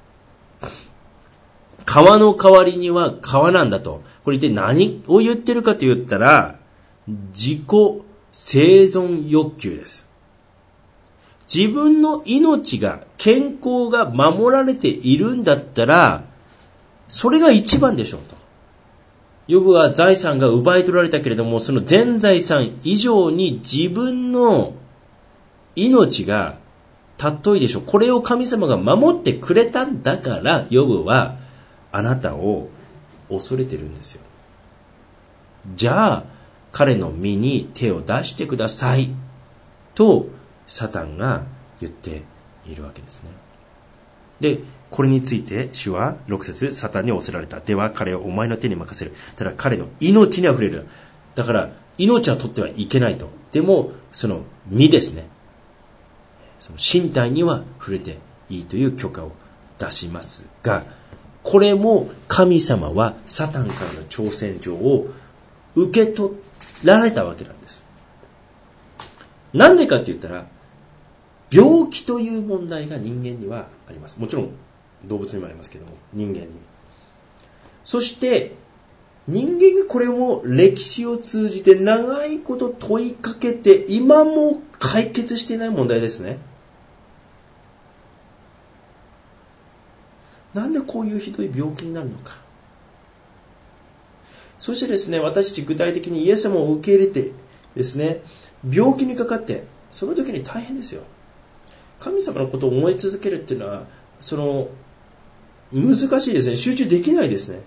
S1: 皮の代わりには皮なんだと。これ一体何を言ってるかと言ったら、自己生存欲求です。自分の命が、健康が守られているんだったら、それが一番でしょうと。ヨブは財産が奪い取られたけれども、その全財産以上に自分の命が尊いでしょう。これを神様が守ってくれたんだから、ヨブはあなたを恐れてるんですよ。じゃあ、彼の身に手を出してください。と、サタンが言っているわけですね。で、これについて主はろく節、サタンに仰せられた。では彼をお前の手に任せる。ただ彼の命には触れる。だから命は取ってはいけないと。でもその身ですね、その身体には触れていいという許可を出しますが、これも神様はサタンからの挑戦状を受け取られたわけなんです。なんでかって言ったら、病気という問題が人間にはあります。もちろん動物にもありますけども、人間に。そして人間がこれを歴史を通じて長いこと問いかけて、今も解決していない問題ですね。なんでこういうひどい病気になるのか。そしてですね、私たち具体的にイエス様を受け入れてですね、病気にかかってその時に大変ですよ。神様のことを思い続けるっていうのは、その難しいですね。集中できないですね。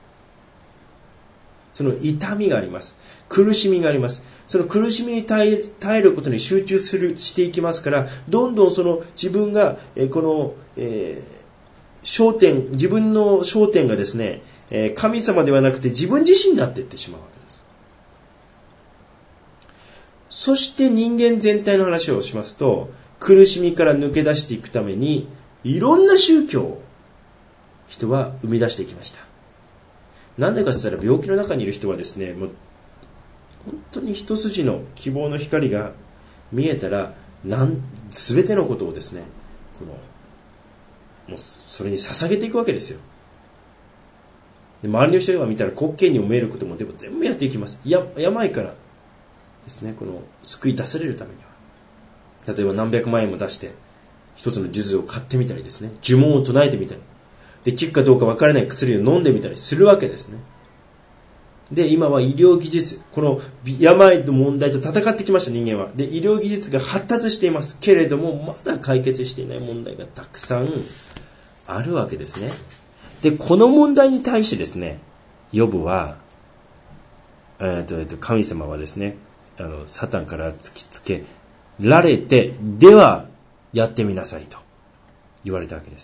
S1: その痛みがあります。苦しみがあります。その苦しみに耐え、耐えることに集中する、していきますから、どんどんその自分が、えー、この、えー、焦点、自分の焦点がですね、えー、神様ではなくて自分自身になっていってしまうわけです。そして人間全体の話をしますと、苦しみから抜け出していくために、いろんな宗教を人は生み出してきました。なんでかと言ったら、病気の中にいる人はですね、もう本当に一筋の希望の光が見えたら、なん全てのことをですね、このもうそれに捧げていくわけですよ。で、周りの人が見たら滑稽に思えることもでも全部やっていきます。や病からですね、この救い出されるためには、例えば何百万円も出して一つの数珠を買ってみたりですね、呪文を唱えてみたり、で効くかどうか分からない薬を飲んでみたりするわけですね。で、今は医療技術、この病の問題と戦ってきました、人間は。で、医療技術が発達していますけれども、まだ解決していない問題がたくさんあるわけですね。で、この問題に対してですね、ヨブは、えーとえーと、神様はですね、あのサタンから突きつけられて、ではやってみなさいと言われたわけです。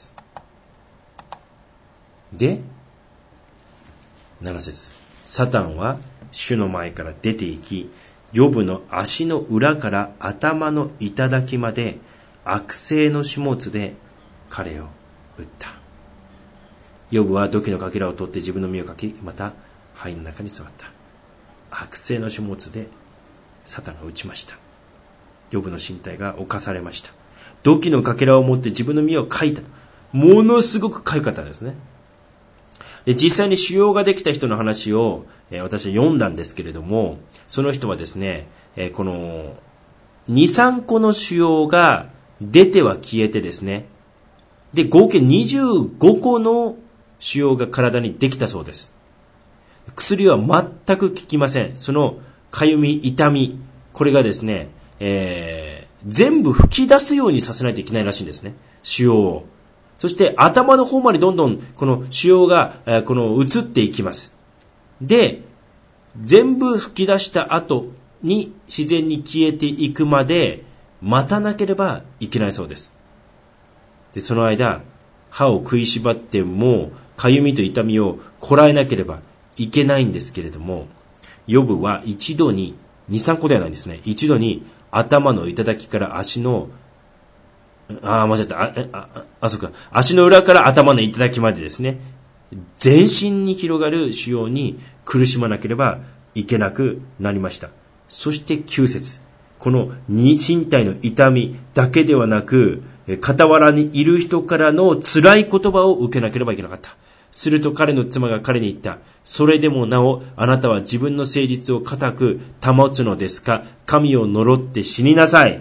S1: で、なな節、サタンは主の前から出て行き、ヨブの足の裏から頭の頂まで悪性の種物で彼を打った。ヨブは土器のかけらを取って自分の身をかき、また灰の中に座った。悪性の種物でサタンが打ちました。ヨブの身体が侵されました。土器のかけらを持って自分の身をかいた。ものすごくかゆかったんですね。で、実際に腫瘍ができた人の話を、えー、私は読んだんですけれども、その人はですね、えー、このに、さんこの腫瘍が出ては消えてですね、で、合計にじゅうごこの腫瘍が体にできたそうです。薬は全く効きません。そのかゆみ、痛み、これがですね、えー、全部吹き出すようにさせないといけないらしいんですね、腫瘍を。そして頭の方までどんどんこの腫瘍が、えー、この移っていきます。で、全部吹き出した後に自然に消えていくまで待たなければいけないそうです。で、その間、歯を食いしばってもかゆみと痛みをこらえなければいけないんですけれども、ヨブは一度に、に、さんこではないんですね。一度に頭の頂から足の、ああ、間違った。あ、あ、あ、あ、そっか。足の裏から頭の頂までですね、全身に広がる腫瘍に苦しまなければいけなくなりました。そしてきゅう節。この身体の痛みだけではなく、傍らにいる人からの辛い言葉を受けなければいけなかった。すると彼の妻が彼に言った。それでもなお、あなたは自分の誠実を固く保つのですか？神を呪って死になさい。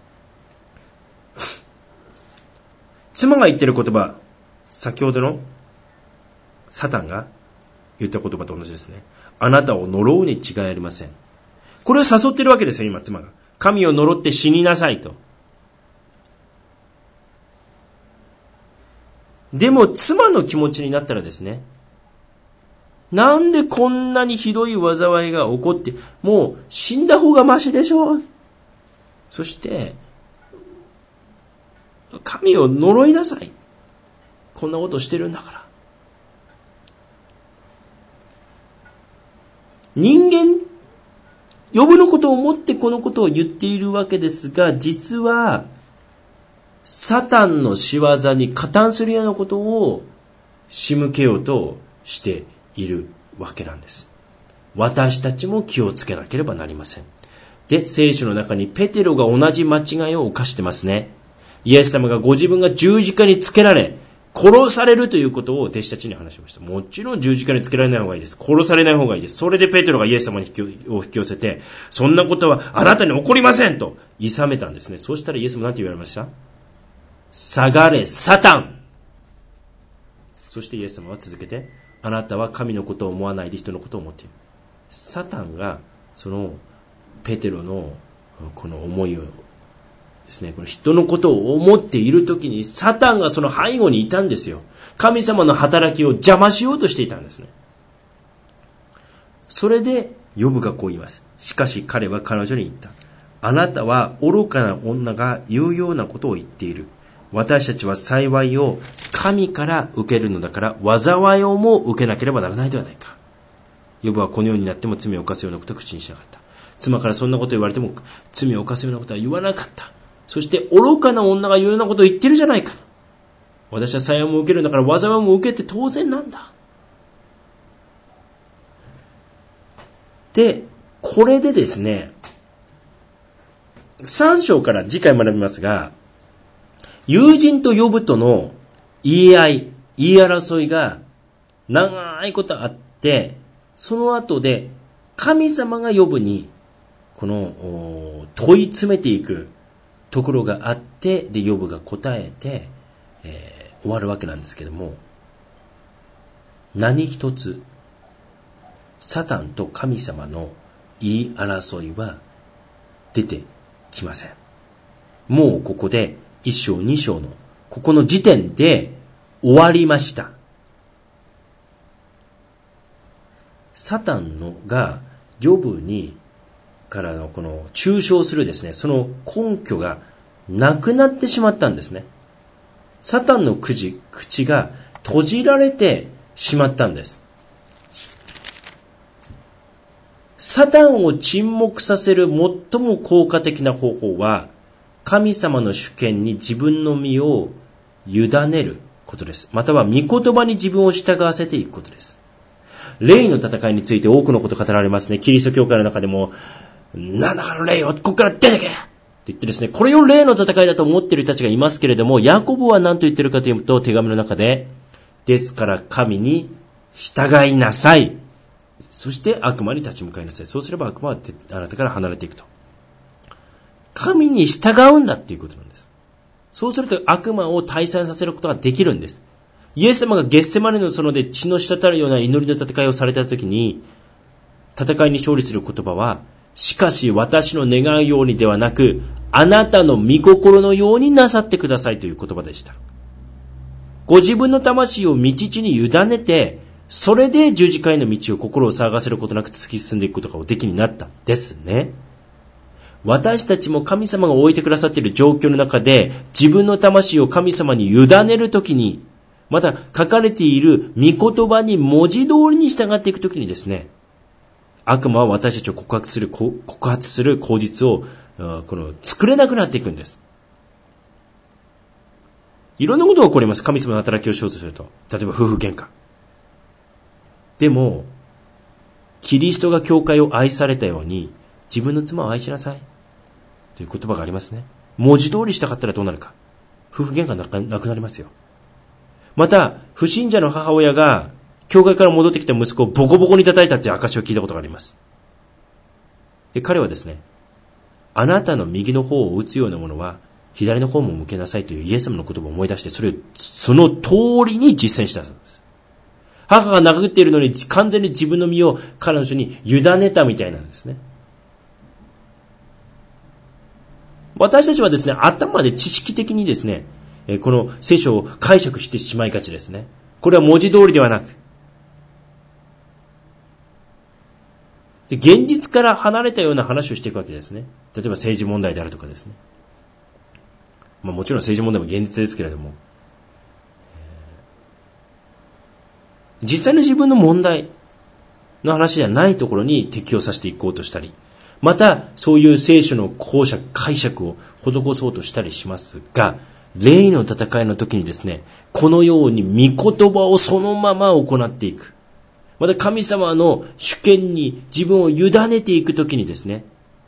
S1: 妻が言ってる言葉、先ほどのサタンが言った言葉と同じですね。あなたを呪うに違いありません。これを誘ってるわけですよ、今妻が。神を呪って死になさいと。でも妻の気持ちになったらですね、なんでこんなにひどい災いが起こって、もう死んだ方がマシでしょう。そして神を呪いなさい。こんなことしてるんだから。人間、ヨブのことを思ってこのことを言っているわけですが、実はサタンの仕業に加担するようなことを仕向けようとしているわけなんです。私たちも気をつけなければなりません。で、聖書の中にペテロが同じ間違いを犯してますね。イエス様がご自分が十字架につけられ、殺されるということを弟子たちに話しました。もちろん十字架につけられない方がいいです。殺されない方がいいです。それでペテロがイエス様にを引き寄せて、そんなことはあなたに起こりませんと諌めたんですね。そうしたらイエスも何て言われました？下がれサタン。そしてイエス様は続けて、あなたは神のことを思わないで人のことを思っている。サタンがそのペテロのこの思いをですね、この人のことを思っているときにサタンがその背後にいたんですよ。神様の働きを邪魔しようとしていたんですね。それでヨブがこう言います。しかし彼は彼女に言った。あなたは愚かな女が言うようなことを言っている。私たちは幸いを神から受けるのだから、災いをも受けなければならないではないか。ヨブはこのようになっても罪を犯すようなことを口にしなかった。妻からそんなことを言われても罪を犯すようなことは言わなかった。そして愚かな女が言うようなことを言ってるじゃないか。私は幸いも受けるんだから災いも受けて当然なんだ。で、これでですね、さん章から次回学びますが、友人とヨブとの言い合い、言い争いが長いことあって、その後で神様がヨブにこの問い詰めていくところがあって、でヨブが答えて、えー、終わるわけなんですけども、何一つサタンと神様の言い争いは出てきません。もうここで一章二章のここの時点で終わりました。サタンのがヨブにからのこの中傷するですね、その根拠がなくなってしまったんですね。サタンの口、口が閉じられてしまったんです。サタンを沈黙させる最も効果的な方法は、神様の主権に自分の身を委ねることです。または御言葉に自分を従わせていくことです。霊の戦いについて多くのこと語られますね。キリスト教会の中でも、何らかの霊よ、ここから出てけって言ってですね、これを霊の戦いだと思っている人たちがいますけれども、ヤコブは何と言っているかというと、手紙の中で、ですから神に従いなさい。そして悪魔に立ち向かいなさい。そうすれば悪魔はあなたから離れていくと。神に従うんだっていうことなんです。そうすると悪魔を退散させることができるんです。イエス様がゲッセマネの園で血の滴るような祈りの戦いをされたときに、戦いに勝利する言葉は、しかし私の願うようにではなく、あなたの御心のようになさってくださいという言葉でした。ご自分の魂を道地に委ねて、それで十字架への道を心を騒がせることなく突き進んでいくことがおできになったんですね。私たちも神様が置いてくださっている状況の中で、自分の魂を神様に委ねるときに、また書かれている御言葉に文字通りに従っていくときにですね、悪魔は私たちを告白する、告発する口実をこの作れなくなっていくんです。いろんなことが起こります。神様の働きをしようとすると。例えば夫婦喧嘩。でも、キリストが教会を愛されたように、自分の妻を愛しなさい。という言葉がありますね。文字通りしたかったらどうなるか。夫婦喧嘩なくなりますよ。また、不信者の母親が、教会から戻ってきた息子をボコボコに叩いたっていう証を聞いたことがあります。で、彼はですね、あなたの右の方を打つようなものは、左の方も向けなさいというイエス様の言葉を思い出して、それを、その通りに実践したんです。母が殴っているのに完全に自分の身を彼女に委ねたみたいなんですね。私たちはですね、頭で知識的にですね、この聖書を解釈してしまいがちですね。これは文字通りではなく、で現実から離れたような話をしていくわけですね。例えば政治問題であるとかですね。まあもちろん政治問題も現実ですけれども、実際の自分の問題の話じゃないところに適用させていこうとしたり、またそういう聖書の講釈、解釈を施そうとしたりしますが、霊の戦いの時にですね、このように御言葉をそのまま行っていく。また神様の主権に自分を委ねていく時にですね、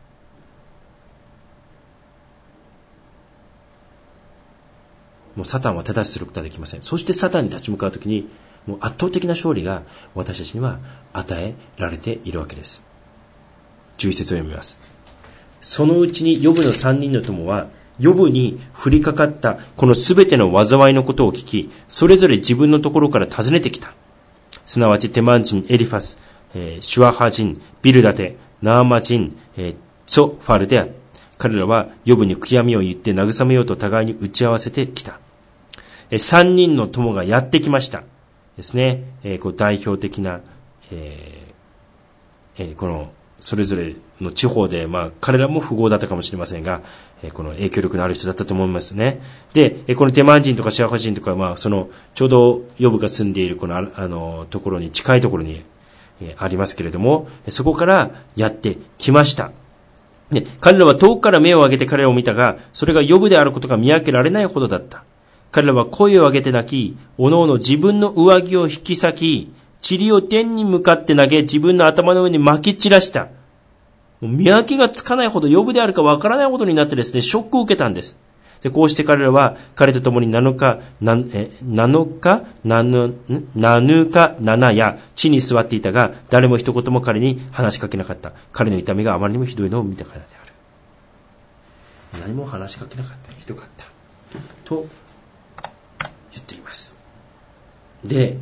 S1: もうサタンは手出しすることはできません。そしてサタンに立ち向かう時に、もう圧倒的な勝利が私たちには与えられているわけです。じゅういち節を読みます。そのうちにヨブの三人の友はヨブに降りかかったこのすべての災いのことを聞き、それぞれ自分のところから訪ねてきた。すなわちテマン人エリファス、えー、シュワハ人ビルダテ、ナーマ人、えー、ツォファルである。 彼らはヨブに悔やみを言って慰めようと互いに打ち合わせてきた。三人の友がやってきましたですね。えー、こう代表的な、えーえー、このそれぞれの地方で、まあ彼らも富豪だったかもしれませんが、えー、この影響力のある人だったと思いますね。で、えー、このテマン人とかシャーファ人とか、まあそのちょうどヨブが住んでいるこのあのところに近いところに、えー、ありますけれども、そこからやってきました。で、彼らは遠くから目を上げて彼らを見たが、それがヨブであることが見分けられないほどだった。彼らは声を上げて泣き、おのおの自分の上着を引き裂き、塵を天に向かって投げ、自分の頭の上に撒き散らした。見分けがつかないほど、ヨブであるかわからないほどになってですね、ショックを受けたんです。で、こうして彼らは、彼と共に七日、え、七日、七、七日、七夜、地に座っていたが、誰も一言も彼に話しかけなかった。彼の痛みがあまりにもひどいのを見たからである。何も話しかけなかった。ひどかった。と、言っています。で、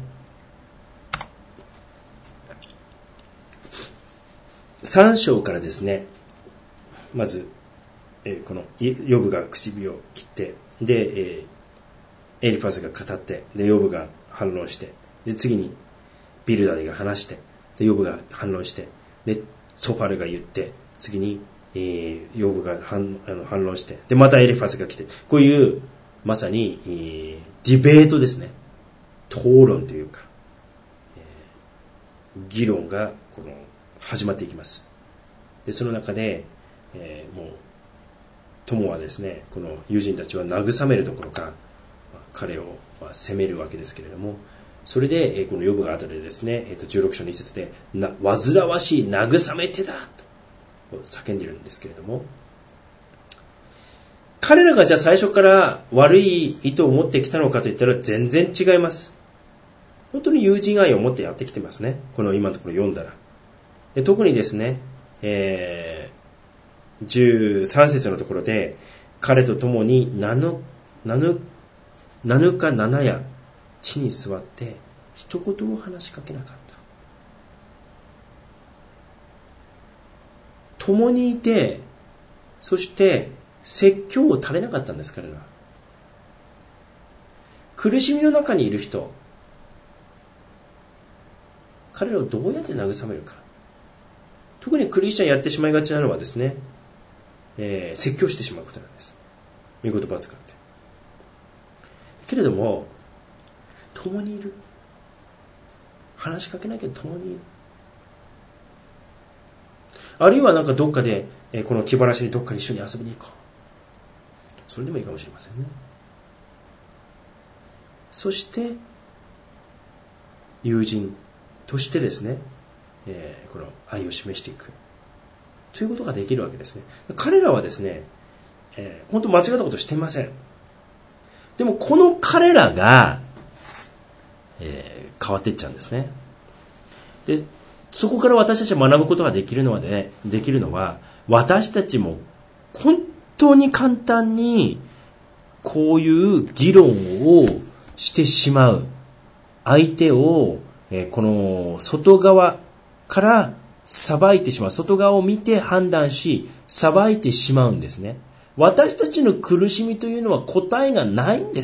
S1: さん章からですね、まず、えー、このヨブが唇を切って、で、えー、エリファズが語って、でヨブが反論して、で次にビルダディが話して、でヨブが反論して、でソファルが言って、次に、えー、ヨブが反、あの反論して、でまたエリファズが来て、こういうまさに、えー、ディベートですね、討論というか、えー、議論がこの始まっていきます。でその中で、えー、もう友はですね、この友人たちは慰めるどころか、まあ、彼を責めるわけですけれども、それで、えー、このヨブが後でですね、えー、とじゅうろく章に節でな煩わしい慰めてだと叫んでいるんですけれども、彼らがじゃあ最初から悪い意図を持ってきたのかといったら全然違います。本当に友人愛を持ってやってきてますね、この今のところ読んだら。で特にですね、えー、じゅうさん節のところで、彼と共に七日七夜地に座って一言も話しかけなかった。共にいて、そして説教を垂れなかったんです。彼らは苦しみの中にいる人、彼らをどうやって慰めるか。特にクリスチャンやってしまいがちなのはですね、えー、説教してしまうことなんです。御言葉を使って。けれども、共にいる。話しかけないけど共にいる。あるいはなんかどっかで、えー、この気晴らしにどっかに一緒に遊びに行こう。それでもいいかもしれませんね。そして、友人としてですね、えー、この愛を示していくということができるわけですね。彼らはですね、えー、本当間違ったことしていません。でもこの彼らが、えー、変わっていっちゃうんですね。で、そこから私たちが学ぶことができるのはね、できるのは、私たちも本当に簡単にこういう議論をしてしまう。相手を、えー、この外側から裁いてしまう。外側を見て判断し、裁いてしまうんですね。私たちの苦しみというのは答えがないんです。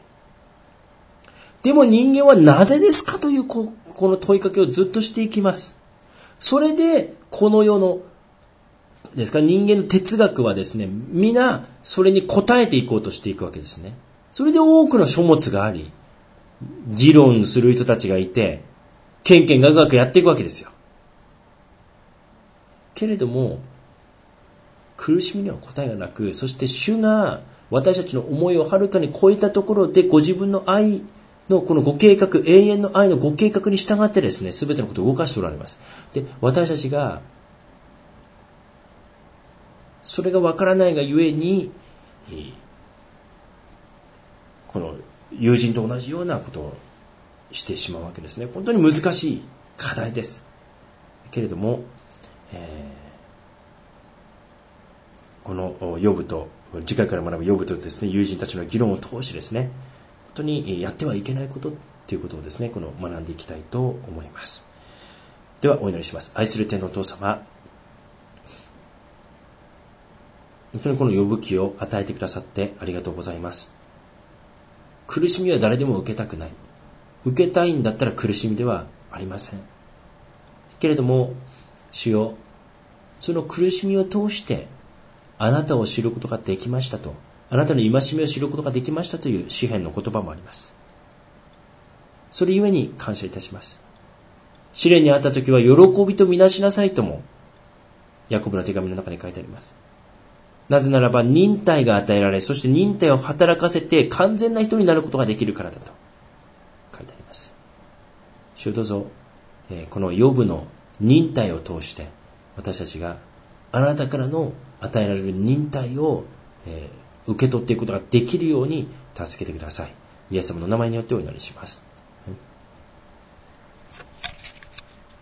S1: でも人間はなぜですかというこの問いかけをずっとしていきます。それでこの世のですか、人間の哲学はですね、皆それに答えていこうとしていくわけですね。それで多くの書物があり、議論する人たちがいて、けんけんがくがくやっていくわけですよ。けれども、苦しみには答えがなく、そして主が私たちの思いをはるかに超えたところで、ご自分の愛のこのご計画、永遠の愛のご計画に従ってですね、すべてのことを動かしておられます。で、私たちが、それがわからないがゆえに、この友人と同じようなことをしてしまうわけですね。本当に難しい課題です。けれども、えー、このヨブと次回から学ぶヨブとですね、友人たちの議論を通してですね、本当にやってはいけないことということをですね、この学んでいきたいと思います。ではお祈りします。愛する天のお父様、 本当にこの呼ぶ気を与えてくださってありがとうございます。苦しみは誰でも受けたくない。受けたいんだったら苦しみではありません。けれども、主よ、その苦しみを通してあなたを知ることができましたと、あなたの戒めを知ることができましたという詩篇の言葉もあります。それゆえに感謝いたします。試練にあったときは喜びとみなしなさいともヤコブの手紙の中に書いてあります。なぜならば忍耐が与えられ、そして忍耐を働かせて完全な人になることができるからだと書いてあります。主よ、どうぞ、えー、このヨブの忍耐を通して私たちがあなたからの与えられる忍耐を、えー、受け取っていくことができるように助けてください。イエス様の名前によってお祈りします。